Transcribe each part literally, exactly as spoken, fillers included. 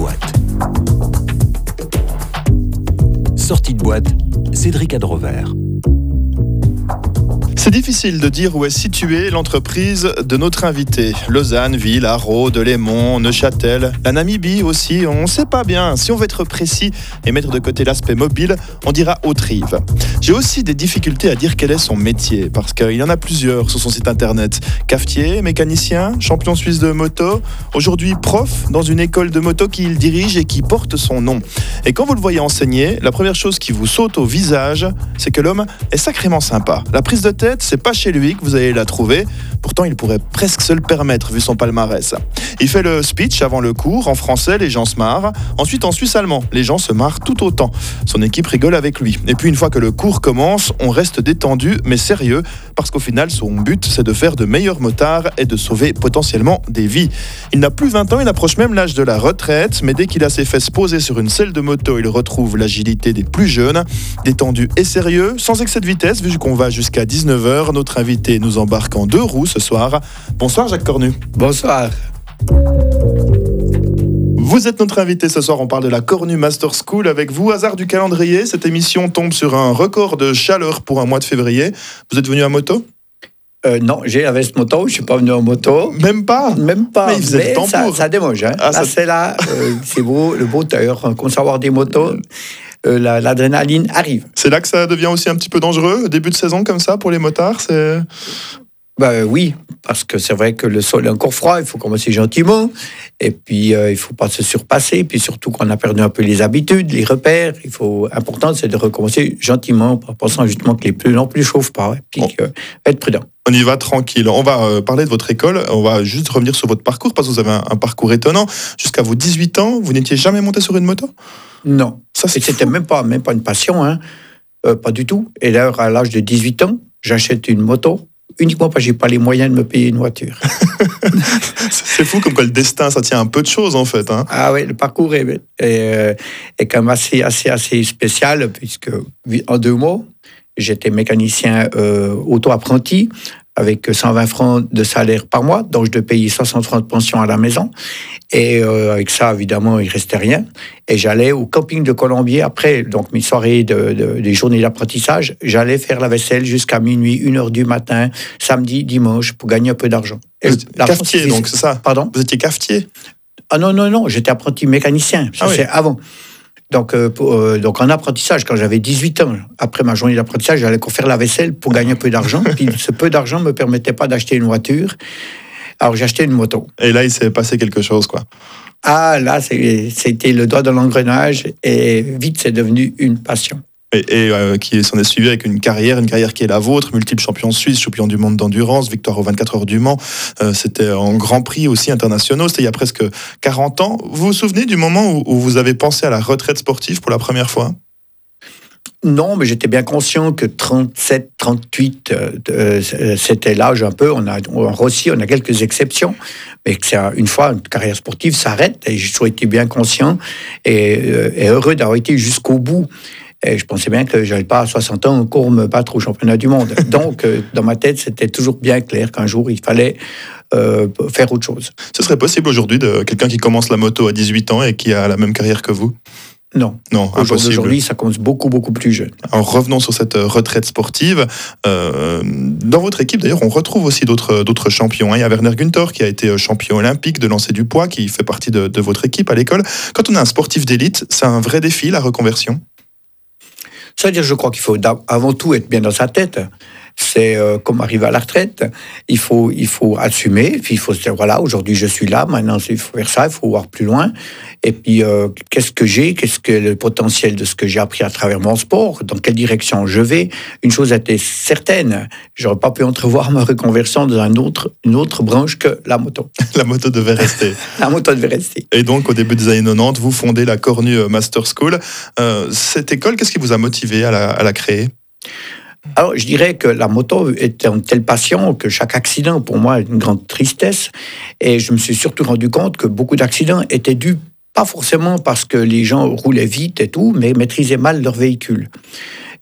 boîte. Sortie de boîte, Cédric Adrover. C'est difficile de dire où est située l'entreprise de notre invité. Lausanne, Ville, Haro, Delémont, Neuchâtel, la Namibie aussi, on ne sait pas bien. Si on veut être précis et mettre de côté l'aspect mobile, on dira Haute-Rive. J'ai aussi des difficultés à dire quel est son métier, parce qu'il y en a plusieurs sur son site internet. Cafetier, mécanicien, champion suisse de moto, aujourd'hui prof dans une école de moto qu'il dirige et qui porte son nom. Et quand vous le voyez enseigner, la première chose qui vous saute au visage, c'est que l'homme est sacrément sympa. La prise de tête, c'est pas chez lui que vous allez la trouver. Pourtant, il pourrait presque se le permettre vu son palmarès. Il fait le speech avant le cours. En français, les gens se marrent. Ensuite, en suisse-allemand, les gens se marrent tout autant. Son équipe rigole avec lui. Et puis, une fois que le cours commence, on reste détendu, mais sérieux, parce qu'au final, son but, c'est de faire de meilleurs motards et de sauver potentiellement des vies. Il n'a plus vingt ans, il approche même l'âge de la retraite, mais dès qu'il a ses fesses posées sur une selle de moto, il retrouve l'agilité des plus jeunes. Détendu et sérieux, sans excès de vitesse, vu qu'on va jusqu'à dix-neuf heures. Notre invité nous embarque en deux roues ce soir. Bonsoir Jacques Cornu. Bonsoir. Vous êtes notre invité ce soir, on parle de la Cornu Master School avec vous. Hasard du calendrier, cette émission tombe sur un record de chaleur pour un mois de février. Vous êtes venu à moto ? Euh, non, j'ai la veste moto, je ne suis pas venu en moto. Même pas Même pas, mais, il faisait mais le temps ça, pour. ça démange. Hein. Ah, là, ça... c'est là, euh, c'est beau, le beau tailleur, qu'on sait avoir des motos. Euh, la, l'adrénaline arrive. C'est là que ça devient aussi un petit peu dangereux, début de saison comme ça pour les motards, c'est... Ben, oui, parce que c'est vrai que le sol est encore froid, il faut commencer gentiment, et puis euh, il ne faut pas se surpasser, puis surtout qu'on a perdu un peu les habitudes, les repères, il faut, important c'est de recommencer gentiment, en pensant justement que les pneus non plus chauffent pas, et puis oh. euh, être prudent. On y va tranquille. On va euh, parler de votre école, on va juste revenir sur votre parcours, parce que vous avez un, un parcours étonnant. Jusqu'à vos dix-huit ans, vous n'étiez jamais monté sur une moto ? Non, ça, c'est et c'était même pas, même pas une passion, hein. euh, pas du tout. Et là, à l'âge de dix-huit ans, j'achète une moto, uniquement parce que je n'ai pas les moyens de me payer une voiture. C'est fou comme quoi le destin, ça tient un peu de choses en fait. Hein. Ah oui, le parcours est, est, est, est quand même assez, assez, assez spécial, puisque en deux mots, j'étais mécanicien euh, auto-apprenti, avec cent vingt francs de salaire par mois, donc je devais payer soixante francs de pension à la maison. Et euh, avec ça, évidemment, il ne restait rien. Et j'allais au camping de Colombier après, donc mes soirées, de, de, des journées d'apprentissage, j'allais faire la vaisselle jusqu'à minuit, une heure du matin, samedi, dimanche, pour gagner un peu d'argent. Et cafetier, c'est... donc, c'est ça ? Pardon ? Vous étiez cafetier ? Ah non, non, non, j'étais apprenti mécanicien, ça ah c'est oui. avant. Donc, euh, pour, euh, donc en apprentissage, quand j'avais dix-huit ans, après ma journée d'apprentissage, j'allais faire la vaisselle pour gagner un peu d'argent. Puis ce peu d'argent ne me permettait pas d'acheter une voiture. Alors j'ai acheté une moto. Et là, il s'est passé quelque chose, quoi. Ah, là, c'est, c'était le doigt dans l'engrenage et vite, c'est devenu une passion. Et, et euh, qui s'en est suivi avec une carrière, une carrière qui est la vôtre, multiple champion suisse, champion du monde d'endurance, victoire aux vingt-quatre heures du Mans. Euh, c'était en Grand Prix aussi internationaux, c'était il y a presque quarante ans. Vous vous souvenez du moment où, où vous avez pensé à la retraite sportive pour la première fois ? Non, mais j'étais bien conscient que trente-sept, trente-huit, euh, c'était l'âge un peu. On a, en Rossi, on a quelques exceptions, mais que c'est une fois une carrière sportive s'arrête. Et j'ai toujours été bien conscient et, euh, et heureux d'avoir été jusqu'au bout. Et je pensais bien que je n'allais pas à soixante ans encore me battre au championnat du monde. Donc, euh, dans ma tête, c'était toujours bien clair qu'un jour, il fallait euh, faire autre chose. Ce serait possible aujourd'hui de quelqu'un qui commence la moto à dix-huit ans et qui a la même carrière que vous ? Non, non impossible. Aujourd'hui, ça commence beaucoup, beaucoup plus jeune. Alors revenons sur cette retraite sportive. Euh, dans votre équipe, d'ailleurs, on retrouve aussi d'autres, d'autres champions. Il y a Werner Günther qui a été champion olympique de lancer du poids, qui fait partie de, de votre équipe à l'école. Quand on a un sportif d'élite, c'est un vrai défi, la reconversion ? C'est-à-dire, je crois qu'il faut avant tout être bien dans sa tête. C'est euh, comme arriver à la retraite. Il faut, il faut assumer. Puis il faut se dire, voilà, aujourd'hui je suis là, maintenant il faut faire ça, il faut voir plus loin. Et puis, euh, qu'est-ce que j'ai ? Qu'est-ce que le potentiel de ce que j'ai appris à travers mon sport ? Dans quelle direction je vais ? Une chose était certaine, j'aurais pas pu entrevoir ma reconversion dans un autre, une autre branche que la moto. La moto devait rester. La moto devait rester. Et donc, au début des années quatre-vingt-dix, vous fondez la Cornu Master School. Euh, cette école, qu'est-ce qui vous a motivé à la, à la créer ? Alors, je dirais que la moto était une telle passion que chaque accident, pour moi, est une grande tristesse. Et je me suis surtout rendu compte que beaucoup d'accidents étaient dus, pas forcément parce que les gens roulaient vite et tout, mais maîtrisaient mal leur véhicule.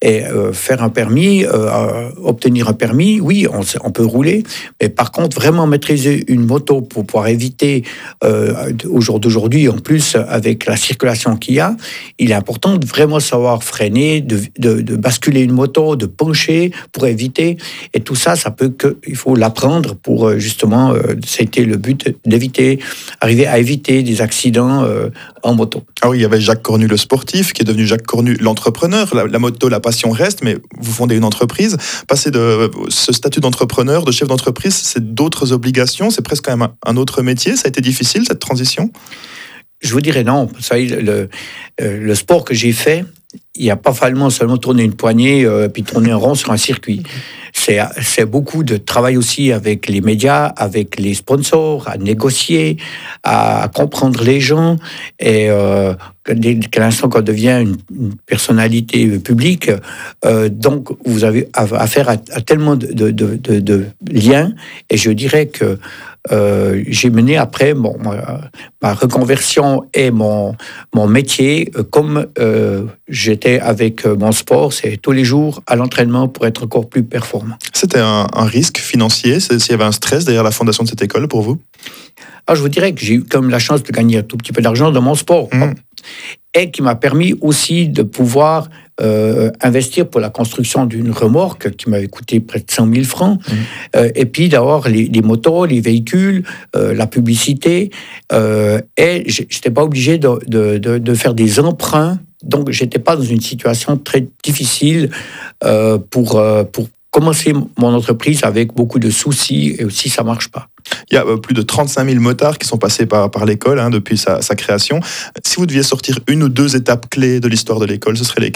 Et euh, faire un permis, euh, obtenir un permis, oui, on, on peut rouler, mais par contre, vraiment maîtriser une moto pour pouvoir éviter, euh, au jour d'aujourd'hui, en plus, avec la circulation qu'il y a, il est important de vraiment savoir freiner, de, de, de basculer une moto, de pencher pour éviter. Et tout ça, ça peut que, il faut l'apprendre pour justement, euh, c'était le but d'éviter, arriver à éviter des accidents euh, en moto. Ah oui, il y avait Jacques Cornu, le sportif, qui est devenu Jacques Cornu, l'entrepreneur. La, la moto, la passion reste, mais vous fondez une entreprise. Passer de ce statut d'entrepreneur, de chef d'entreprise, c'est d'autres obligations, c'est presque quand même un, un autre métier. Ça a été difficile, cette transition ? Je vous dirais non. Vous savez, le, le sport que j'ai fait, il n'y a pas fallu seulement tourner une poignée euh, puis tourner un rond sur un circuit. C'est, c'est beaucoup de travail aussi avec les médias, avec les sponsors, à négocier, à, à comprendre les gens. Et euh, dès l'instant qu'on devient une, une personnalité publique, euh, donc vous avez affaire à, à tellement de, de, de, de, de liens. Et je dirais que Euh, j'ai mené après bon, ma, ma reconversion et mon, mon métier euh, comme euh, j'étais avec mon sport, c'est tous les jours à l'entraînement pour être encore plus performant. C'était un, un risque financier, s'il y avait un stress derrière la fondation de cette école pour vous ? Alors, je vous dirais que j'ai eu comme la chance de gagner un tout petit peu d'argent dans mon sport. Mmh. Et qui m'a permis aussi de pouvoir euh, investir pour la construction d'une remorque qui m'avait coûté près de cent mille francs. Mmh. Euh, et puis d'avoir les, les motos, les véhicules, euh, la publicité. Euh, et je n'étais pas obligé de, de, de, de faire des emprunts. Donc, je n'étais pas dans une situation très difficile euh, pour, euh, pour commencer mon entreprise avec beaucoup de soucis et aussi ça ne marche pas. Il y a plus de trente-cinq mille motards qui sont passés par, par l'école hein, depuis sa, sa création. Si vous deviez sortir une ou deux étapes clés de l'histoire de l'école, ce seraient lesquelles ?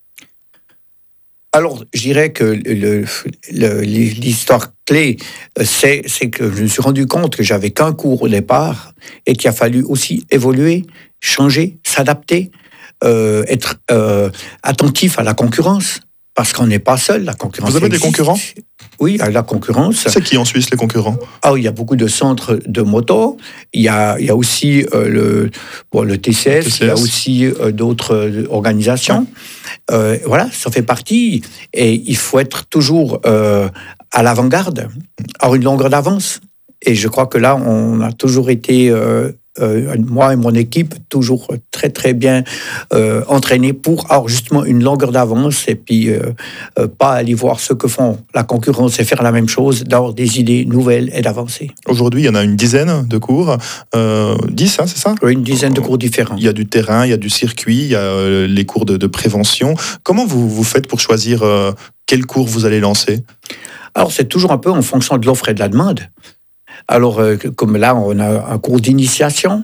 Alors, je dirais que le, le, l'histoire clé, c'est, c'est que je me suis rendu compte que j'avais qu'un cours au départ et qu'il a fallu aussi évoluer, changer, s'adapter, euh, être euh, attentif à la concurrence. Parce qu'on n'est pas seul, la concurrence. Vous avez existe. Des concurrents ? Oui, la concurrence. C'est qui en Suisse, les concurrents ? Ah, il y a beaucoup de centres de moto. Il y a, il y a aussi euh, le, bon, le T C S, le T C S, il y a aussi euh, d'autres organisations. Ouais. Euh, voilà, ça fait partie. Et il faut être toujours euh, à l'avant-garde, avoir une longueur d'avance. Et je crois que là, on a toujours été... Euh, Euh, moi et mon équipe, toujours très très bien euh, entraînés pour avoir justement une longueur d'avance et puis euh, euh, pas aller voir ce que font la concurrence et faire la même chose, d'avoir des idées nouvelles et d'avancer. Aujourd'hui, il y en a une dizaine de cours, euh, dix, hein, c'est ça ? Oui, une dizaine de cours différents. Il y a du terrain, il y a du circuit, il y a euh, les cours de, de prévention. Comment vous, vous faites pour choisir euh, quel cours vous allez lancer ? Alors, c'est toujours un peu en fonction de l'offre et de la demande. Alors, euh, comme là, on a un cours d'initiation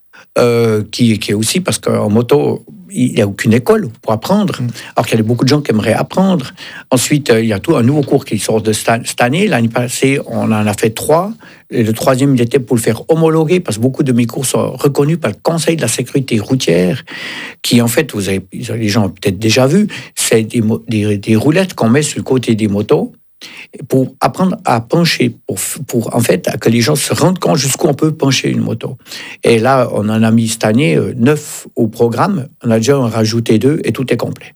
euh, qui, qui est aussi, parce qu'en moto, il n'y a aucune école pour apprendre, alors qu'il y a beaucoup de gens qui aimeraient apprendre. Ensuite, euh, il y a tout un nouveau cours qui sort de cette année. L'année passée, on en a fait trois. Et le troisième, il était pour le faire homologuer, parce que beaucoup de mes cours sont reconnus par le Conseil de la sécurité routière, qui, en fait, vous avez, les gens ont peut-être déjà vu, c'est des, des, des roulettes qu'on met sur le côté des motos, pour apprendre à pencher, pour, pour en fait que les gens se rendent compte jusqu'où on peut pencher une moto. Et là, on en a mis cette année euh, neuf au programme, on a déjà rajouté deux et tout est complet.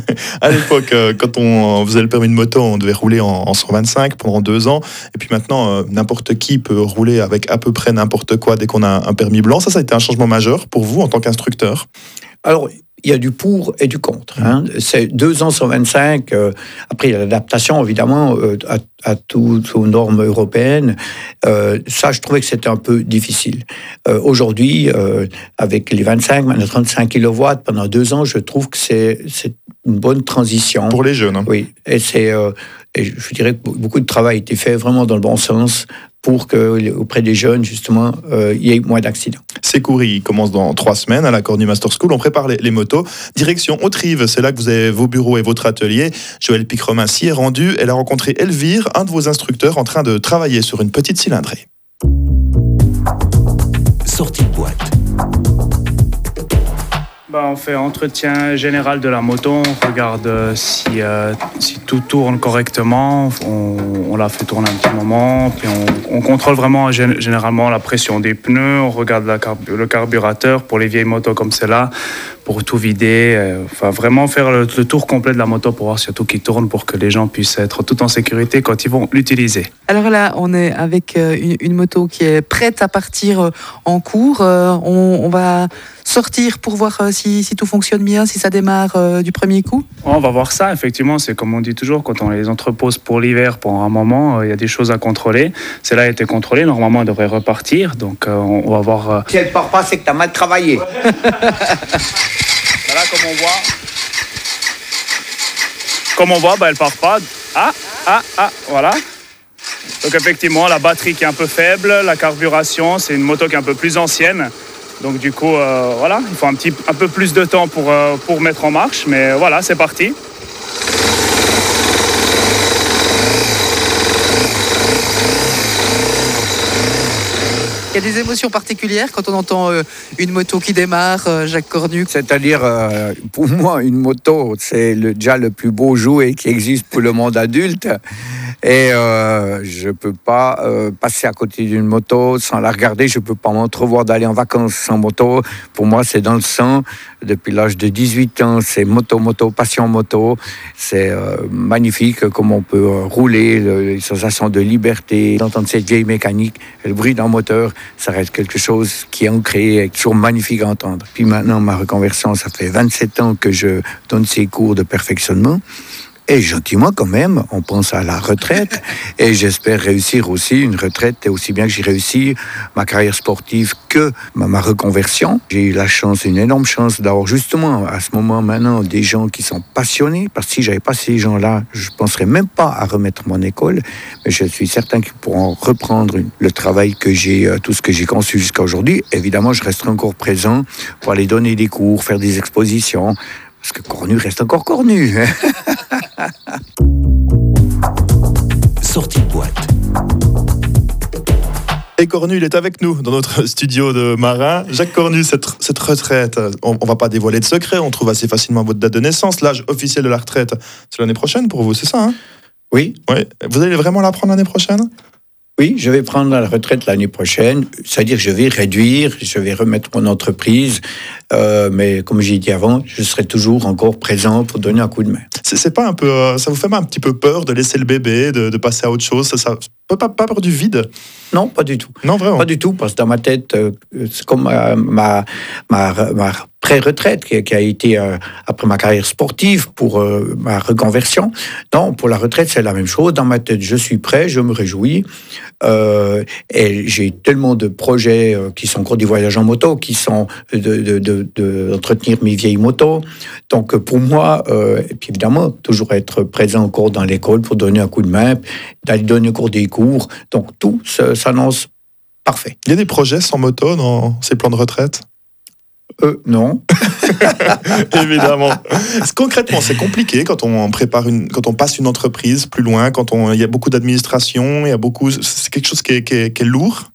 À l'époque, euh, quand on faisait le permis de moto, on devait rouler en, en cent vingt-cinq pendant deux ans, et puis maintenant, euh, n'importe qui peut rouler avec à peu près n'importe quoi dès qu'on a un permis blanc. Ça, ça a été un changement majeur pour vous en tant qu'instructeur ? Alors, il y a du pour et du contre. Hein. C'est deux ans cent vingt-cinq. Euh, après, il y a l'adaptation, évidemment, euh, à, à toutes aux normes européennes. Euh, ça, je trouvais que c'était un peu difficile. Euh, aujourd'hui, euh, avec les vingt-cinq, maintenant trente-cinq kilowatts, pendant deux ans, je trouve que c'est, c'est une bonne transition. Pour les jeunes. Hein. Oui. Et, c'est, euh, et je dirais que beaucoup de travail a été fait vraiment dans le bon sens pour qu'auprès des jeunes, justement, euh, il y ait moins d'accidents. Ces cours, ils commencent dans trois semaines à la Cornu Master School. On prépare les, les motos. Direction Autrive, c'est là que vous avez vos bureaux et votre atelier. Joëlle Pic-Romain s'y est rendue. Elle a rencontré Elvire, un de vos instructeurs, en train de travailler sur une petite cylindrée. Sortie de boîte. Bah, on fait entretien général de la moto, on regarde si, euh, si tout tourne correctement, on, on la fait tourner un petit moment, puis on, on contrôle vraiment généralement la pression des pneus, on regarde la carb- le carburateur pour les vieilles motos comme celle-là, pour tout vider. Euh, enfin, vraiment faire le, le tour complet de la moto pour voir surtout qu'il tourne pour que les gens puissent être tout en sécurité quand ils vont l'utiliser. Alors là, on est avec euh, une, une moto qui est prête à partir euh, en cours. Euh, on, on va sortir pour voir euh, si, si tout fonctionne bien, si ça démarre euh, du premier coup. On va voir ça, effectivement. C'est comme on dit toujours, quand on les entrepose pour l'hiver, pour un moment, il euh, y a des choses à contrôler. Celle-là a été contrôlée. Normalement, elle devrait repartir. Donc, euh, on, on va voir. Euh... Si elle ne part pas, c'est que tu as mal travaillé. Là, comme on voit, comme on voit, bah, elle part pas. Ah, ah, ah, voilà. Donc, effectivement, la batterie qui est un peu faible, la carburation, c'est une moto qui est un peu plus ancienne. Donc, du coup, euh, voilà, il faut un, petit, un peu plus de temps pour, euh, pour mettre en marche. Mais voilà, c'est parti. Il y a des émotions particulières quand on entend euh, une moto qui démarre, euh, Jacques Cornu. C'est-à-dire, euh, pour moi, une moto, c'est le, déjà le plus beau jouet qui existe pour le monde adulte. Et euh, je ne peux pas euh, passer à côté d'une moto sans la regarder. Je ne peux pas m'entrevoir d'aller en vacances sans moto. Pour moi, c'est dans le sang. Depuis l'âge de dix-huit ans, c'est moto, moto, passion moto. C'est euh, magnifique comme on peut euh, rouler, le, les sensations de liberté, d'entendre cette vieille mécanique, le bruit d'un moteur. Ça reste quelque chose qui est ancré et toujours magnifique à entendre. Puis maintenant, ma reconversion, ça fait vingt-sept ans que je donne ces cours de perfectionnement. Et gentiment quand même, on pense à la retraite. Et j'espère réussir aussi une retraite, aussi bien que j'ai réussi ma carrière sportive que ma, ma reconversion. J'ai eu la chance, une énorme chance d'avoir justement à ce moment maintenant des gens qui sont passionnés. Parce que si j'avais pas ces gens-là, je ne penserais même pas à remettre mon école. Mais je suis certain qu'ils pourront reprendre le travail que j'ai, tout ce que j'ai conçu jusqu'à aujourd'hui. Évidemment, je resterai encore présent pour aller donner des cours, faire des expositions. Parce que Cornu reste encore Cornu. Sortie de boîte. Et Cornu, il est avec nous dans notre studio de marin. Jacques Cornu, cette, cette retraite, on ne va pas dévoiler de secret, on trouve assez facilement votre date de naissance. L'âge officiel de la retraite, c'est l'année prochaine pour vous, c'est ça, hein? Oui. Ouais. Vous allez vraiment la prendre l'année prochaine? Oui, je vais prendre la retraite l'année prochaine, c'est-à-dire je vais réduire, je vais remettre mon entreprise, euh, mais comme j'ai dit avant, je serai toujours encore présent pour donner un coup de main. C'est, c'est pas un peu, euh, ça vous fait pas un petit peu peur de laisser le bébé, de, de passer à autre chose? Ça, ça pas, pas, pas peur du vide? Non, pas du tout. Non, vraiment? Pas du tout, parce que dans ma tête, euh, c'est comme euh, ma, ma, ma pré-retraite qui, qui a été euh, après ma carrière sportive pour euh, ma reconversion. Non, pour la retraite, c'est la même chose. Dans ma tête, je suis prêt, je me réjouis. Euh, et j'ai tellement de projets euh, qui sont encore des voyages en moto, qui sont de, de, de, de d'entretenir mes vieilles motos. Donc pour moi, euh, et puis évidemment, toujours être présent encore dans l'école pour donner un coup de main, d'aller donner encore des cours. Donc tout ça, s'annonce parfait. Il y a des projets sans moto dans ces plans de retraite? Euh, non. Évidemment. Concrètement, c'est compliqué quand on prépare une, quand on passe une entreprise plus loin, quand on, il y a beaucoup d'administration, il y a beaucoup, c'est quelque chose qui est, qui est, qui est lourd.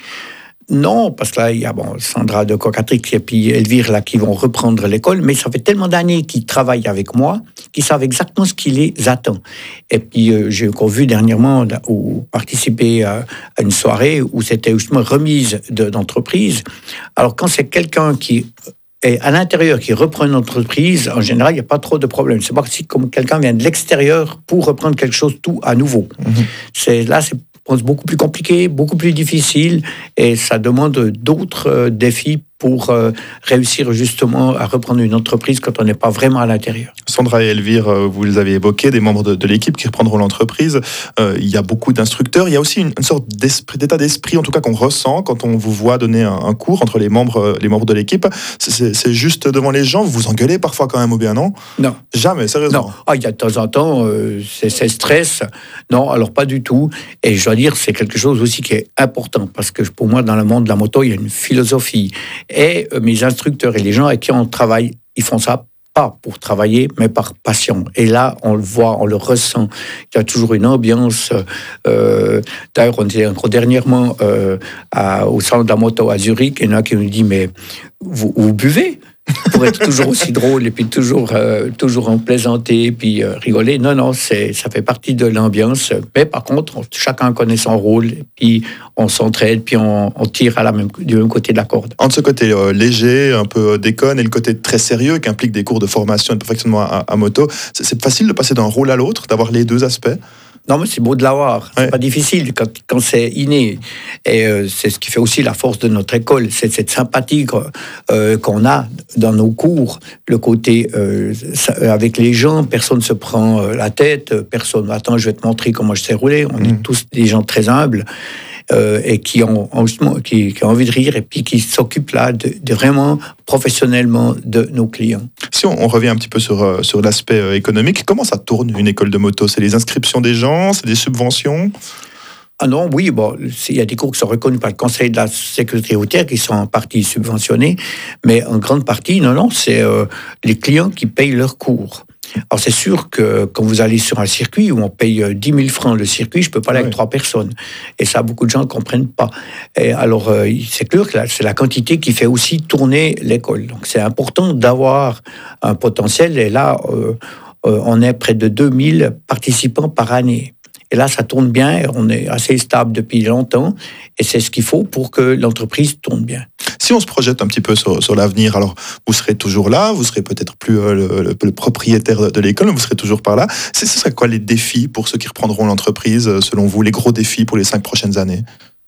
Non, parce que là, il y a bon, Sandra de Cocatrix et puis Elvire là, qui vont reprendre l'école, mais ça fait tellement d'années qu'ils travaillent avec moi, qu'ils savent exactement ce qui les attend. Et puis, euh, j'ai encore vu dernièrement ou participer à, à une soirée où c'était justement remise de, d'entreprise. Alors, quand c'est quelqu'un qui est à l'intérieur, qui reprend une entreprise, en général, il n'y a pas trop de problème. C'est pas si comme quelqu'un vient de l'extérieur pour reprendre quelque chose tout à nouveau. Mmh. C'est, là, c'est beaucoup plus compliqué, beaucoup plus difficile, et ça demande d'autres euh, défis pour euh, réussir justement à reprendre une entreprise quand on n'est pas vraiment à l'intérieur. Sandra et Elvire, euh, vous les avez évoqués, des membres de, de l'équipe qui reprendront l'entreprise. Euh, il y a beaucoup d'instructeurs. Il y a aussi une, une sorte d'esprit, d'état d'esprit, en tout cas qu'on ressent quand on vous voit donner un, un cours entre les membres, les membres de l'équipe. C'est, c'est, c'est juste devant les gens, vous vous engueulez parfois quand même ou bien non? Non. Jamais, sérieusement? Non. Ah, il y a de temps en temps, euh, c'est, c'est stress. Non, alors pas du tout. Et je dois dire, c'est quelque chose aussi qui est important, parce que pour moi, dans le monde de la moto, il y a une philosophie. Et mes instructeurs et les gens avec qui on travaille, ils font ça pas pour travailler, mais par passion. Et là, on le voit, on le ressent. Il y a toujours une ambiance. Euh, d'ailleurs, on était encore dernièrement euh, à, au salon de la moto à Zurich, et il y en a qui nous dit, mais vous, vous buvez? pour être toujours aussi drôle et puis toujours, euh, toujours en plaisanter et puis euh, rigoler. Non, non, c'est, ça fait partie de l'ambiance. Mais par contre, on, chacun connaît son rôle et puis on s'entraide puis on, on tire à la même, du même côté de la corde. Entre ce côté euh, léger, un peu déconne, et le côté très sérieux qui implique des cours de formation et de perfectionnement à, à moto, c'est, c'est facile de passer d'un rôle à l'autre, d'avoir les deux aspects? Non, mais c'est beau de l'avoir. C'est ouais. pas difficile quand, quand c'est inné. Et euh, c'est ce qui fait aussi la force de notre école. C'est cette sympathie euh, qu'on a dans nos cours. Le côté euh, ça, avec les gens, personne ne se prend euh, la tête. Personne, attends, je vais te montrer comment je sais rouler. On mmh. est tous des gens très humbles. Euh, et qui ont, qui, qui ont envie de rire et puis qui s'occupent là de, de vraiment professionnellement de nos clients. Si on, on revient un petit peu sur, sur l'aspect économique, comment ça tourne une école de moto? C'est les inscriptions des gens, c'est des subventions? Ah non, oui, bon, il y a des cours qui sont reconnus par le Conseil de la sécurité routière qui sont en partie subventionnés, mais en grande partie, non, non, c'est euh, les clients qui payent leurs cours. Alors c'est sûr que quand vous allez sur un circuit où on paye dix mille francs le circuit, je ne peux pas aller ouais. avec trois personnes. Et ça, beaucoup de gens ne comprennent pas. Et alors euh, c'est clair que là, c'est la quantité qui fait aussi tourner l'école. Donc c'est important d'avoir un potentiel. Et là, euh, euh, on est près de deux mille participants par année. Et là, ça tourne bien, on est assez stable depuis longtemps, et c'est ce qu'il faut pour que l'entreprise tourne bien. Si on se projette un petit peu sur, sur l'avenir, alors vous serez toujours là, vous serez peut-être plus euh, le, le, le propriétaire de l'école, mais vous serez toujours par là. C'est, ce serait quoi les défis pour ceux qui reprendront l'entreprise, selon vous, les gros défis pour les cinq prochaines années?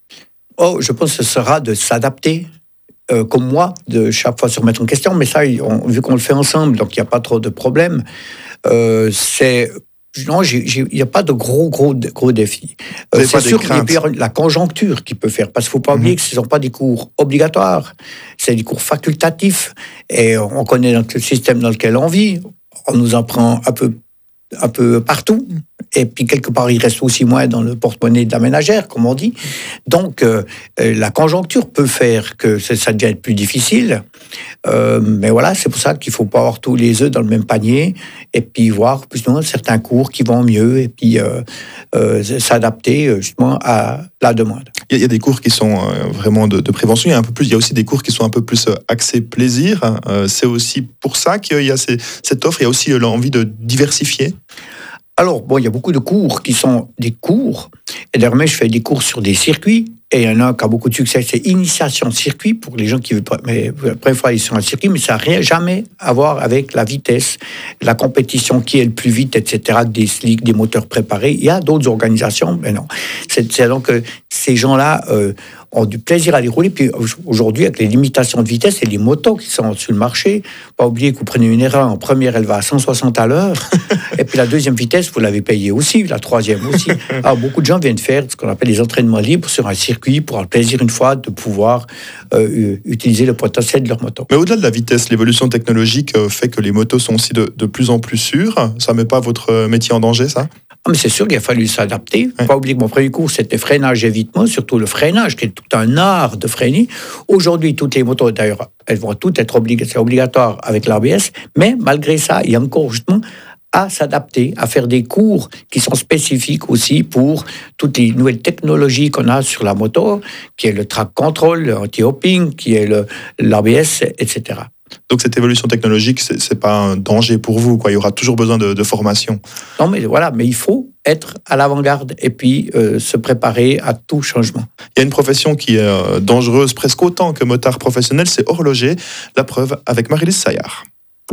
Oh, je pense que ce sera de s'adapter. Euh, comme moi, de chaque fois se remettre en question, mais ça, on, vu qu'on le fait ensemble, donc il n'y a pas trop de problème. Euh, c'est... Non, il n'y a pas de gros, gros, gros défis. Euh, c'est sûr qu'il y a la conjoncture qui peut faire, parce qu'il ne faut pas oublier mmh. que ce ne sont pas des cours obligatoires, c'est des cours facultatifs, et on connaît le système dans lequel on vit, on nous en prend un peu, un peu partout, et puis quelque part il reste aussi moins dans le porte-monnaie de la ménagère, comme on dit. Donc euh, la conjoncture peut faire que ça devient plus difficile, euh, mais voilà, c'est pour ça qu'il ne faut pas avoir tous les œufs dans le même panier, et puis voir plus ou moins certains cours qui vont mieux, et puis euh, euh, s'adapter justement à la demande. Il y a des cours qui sont vraiment de, de prévention, il y a un peu plus, il y a aussi des cours qui sont un peu plus axés plaisir. C'est aussi pour ça qu'il y a ces, cette offre, il y a aussi l'envie de diversifier. Alors, bon, il y a beaucoup de cours qui sont des cours. Et désormais, je fais des cours sur des circuits. Et il y en a qui a beaucoup de succès, c'est Initiation Circuit, pour les gens qui veulent la première fois aller sur un circuit, mais ça n'a rien, jamais à voir avec la vitesse, la compétition, qui est le plus vite, et cetera, des slicks, des moteurs préparés. Il y a d'autres organisations, mais non. C'est, c'est donc euh, ces gens-là euh, ont du plaisir à les rouler. Puis aujourd'hui, avec les limitations de vitesse et les motos qui sont sur le marché, pas oublier que vous prenez une erreur en première, elle va à cent soixante à l'heure. Et puis la deuxième vitesse, vous l'avez payée aussi, la troisième aussi. Alors beaucoup de gens viennent faire ce qu'on appelle les entraînements libres sur un circuit pour avoir le plaisir une fois de pouvoir euh, utiliser le potentiel de leur moto. Mais au-delà de la vitesse, l'évolution technologique fait que les motos sont aussi de, de plus en plus sûres. Ça ne met pas votre métier en danger, ça? Ah, mais c'est sûr qu'il a fallu s'adapter. Ouais. Pas oublier que mon premier cours, c'était freinage et évitement, surtout le freinage, qui est tout un art de freiner. Aujourd'hui, toutes les motos, d'ailleurs, elles vont toutes être oblig- obligatoires avec l'A B S, mais malgré ça, il y a encore justement à s'adapter, à faire des cours qui sont spécifiques aussi pour toutes les nouvelles technologies qu'on a sur la moto, qui est le track control, le anti-hopping, qui est le, l'A B S, et cetera. Donc cette évolution technologique, c'est, c'est pas un danger pour vous, quoi. Il y aura toujours besoin de, de formation. Non, mais voilà, mais il faut être à l'avant-garde et puis euh, se préparer à tout changement. Il y a une profession qui est euh, dangereuse presque autant que motard professionnel, c'est horloger. La preuve avec Marie-Lise Saillard.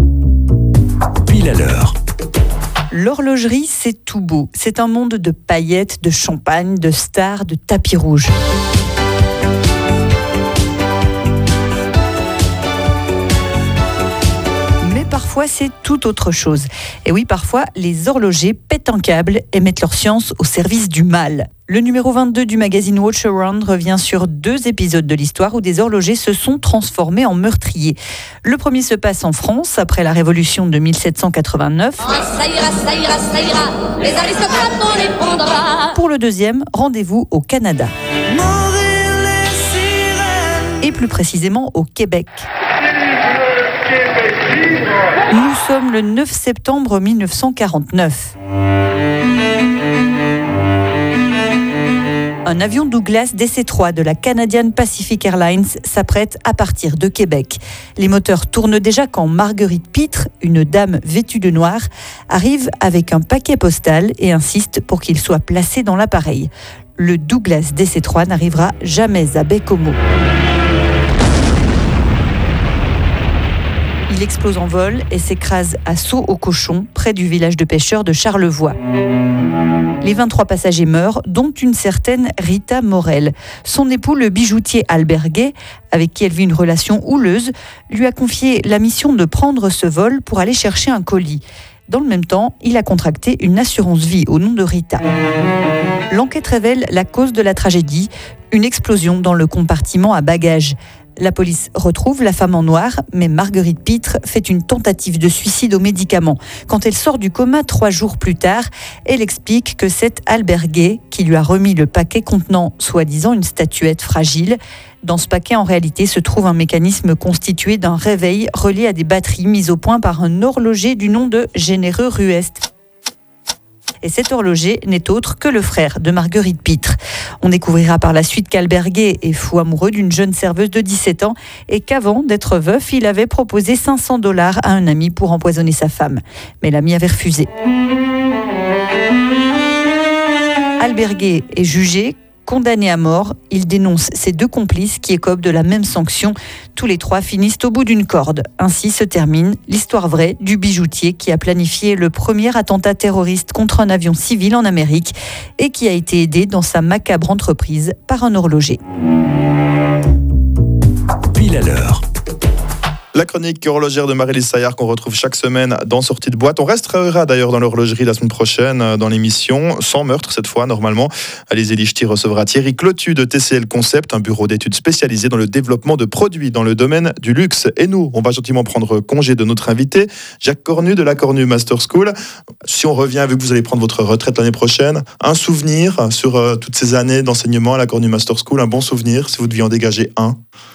Pile à l'heure. L'horlogerie, c'est tout beau. C'est un monde de paillettes, de champagne, de stars, de tapis rouges. Mais parfois, c'est tout autre chose. Et oui, parfois, les horlogers pètent un câble et mettent leur science au service du mal. Le numéro vingt-deux du magazine Watch Around revient sur deux épisodes de l'histoire où des horlogers se sont transformés en meurtriers. Le premier se passe en France, après la Révolution de mille sept cent quatre-vingt-neuf. Ah, ça ira, ça ira, ça ira, les aristocrates, on les prendra. Pour le deuxième, rendez-vous au Canada. Et plus précisément au Québec. Nous sommes le neuf septembre mille neuf cent quarante-neuf. Un avion Douglas D C trois de la Canadian Pacific Airlines s'apprête à partir de Québec. Les moteurs tournent déjà quand Marguerite Pitre, une dame vêtue de noir, arrive avec un paquet postal et insiste pour qu'il soit placé dans l'appareil. Le Douglas D C trois n'arrivera jamais à Baie-Comeau. Il explose en vol et s'écrase à Saut-au-Cochon, près du village de pêcheurs de Charlevoix. Les vingt-trois passagers meurent, dont une certaine Rita Morel. Son époux, le bijoutier Albert Gay, avec qui elle vit une relation houleuse, lui a confié la mission de prendre ce vol pour aller chercher un colis. Dans le même temps, il a contracté une assurance vie au nom de Rita. L'enquête révèle la cause de la tragédie, une explosion dans le compartiment à bagages. La police retrouve la femme en noir, mais Marguerite Pitre fait une tentative de suicide aux médicaments. Quand elle sort du coma trois jours plus tard, elle explique que c'est Albert Gay qui lui a remis le paquet contenant, soi-disant, une statuette fragile. Dans ce paquet, en réalité, se trouve un mécanisme constitué d'un réveil relié à des batteries mises au point par un horloger du nom de Généreux Ruest. Et cet horloger n'est autre que le frère de Marguerite Pitre. On découvrira par la suite qu'Albert Gay est fou amoureux d'une jeune serveuse de dix-sept ans et qu'avant d'être veuf, il avait proposé cinq cents dollars à un ami pour empoisonner sa femme. Mais l'ami avait refusé. Albert Gay est jugé, condamné à mort. Il dénonce ses deux complices qui écopent de la même sanction. Tous les trois finissent au bout d'une corde. Ainsi se termine l'histoire vraie du bijoutier qui a planifié le premier attentat terroriste contre un avion civil en Amérique et qui a été aidé dans sa macabre entreprise par un horloger. Pile à l'heure. La chronique horlogère de Marie-Lise Saillard qu'on retrouve chaque semaine dans Sortie de boîte. On restera d'ailleurs dans l'horlogerie la semaine prochaine dans l'émission, sans meurtre cette fois normalement. Alizé Lichty recevra Thierry Clotu de T C L Concept, un bureau d'études spécialisé dans le développement de produits dans le domaine du luxe. Et nous, on va gentiment prendre congé de notre invité, Jacques Cornu de la Cornu Master School. Si on revient, vu que vous allez prendre votre retraite l'année prochaine, un souvenir sur euh, toutes ces années d'enseignement à la Cornu Master School, un bon souvenir si vous deviez en dégager un.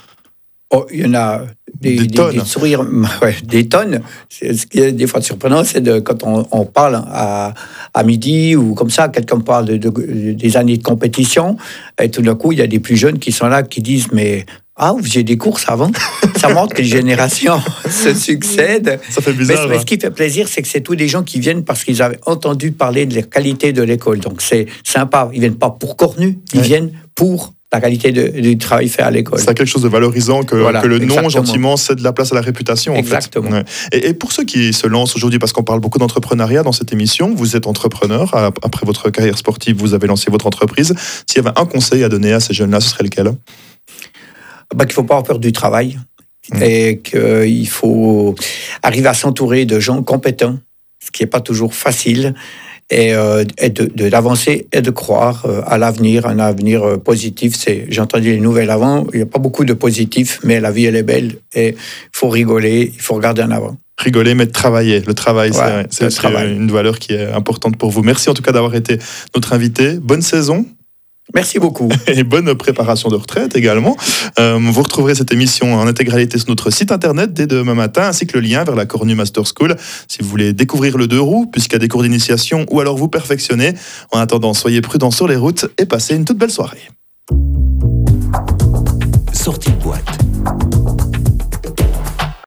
Oh, il y en a des, des, des tonnes. Des, sourires, ouais, des tonnes. C'est, ce qui est des fois surprenant, c'est de, quand on, on parle à, à midi ou comme ça, quelqu'un parle de, de, des années de compétition, et tout d'un coup, il y a des plus jeunes qui sont là, qui disent, mais ah, vous faisiez des courses avant. Ça montre que les générations se succèdent. Ça fait bizarre. Mais, mais ce qui fait plaisir, c'est que c'est tous des gens qui viennent parce qu'ils avaient entendu parler de la qualité de l'école. Donc c'est sympa. Ils viennent pas pour Cornu, ils ouais. viennent pour la qualité de, du travail fait à l'école. C'est quelque chose de valorisant que, voilà, que le nom, exactement. gentiment, cède de la place à la réputation. En exactement. Fait. Ouais. Et, et pour ceux qui se lancent aujourd'hui, parce qu'on parle beaucoup d'entrepreneuriat dans cette émission, vous êtes entrepreneur, après votre carrière sportive, vous avez lancé votre entreprise. S'il y avait un conseil à donner à ces jeunes-là, ce serait lequel ? Bah, qu'il ne faut pas avoir peur du travail mmh. et qu'il faut arriver à s'entourer de gens compétents, ce qui n'est pas toujours facile. Et, euh, et de, de, d'avancer et de croire euh, à l'avenir, un avenir euh, positif. C'est, j'ai entendu les nouvelles avant, il n'y a pas beaucoup de positifs, mais la vie, elle est belle et il faut rigoler, il faut regarder en avant. Rigoler, mais travailler. Le travail, ouais, c'est, c'est travail. une valeur qui est importante pour vous. Merci en tout cas d'avoir été notre invité. Bonne saison. Merci beaucoup. Et bonne préparation de retraite également. Euh, vous retrouverez cette émission en intégralité sur notre site internet dès demain matin, ainsi que le lien vers la Cornu Master School, si vous voulez découvrir le deux roues, puisqu'il y a des cours d'initiation, ou alors vous perfectionner. En attendant, soyez prudents sur les routes et passez une toute belle soirée. Sortie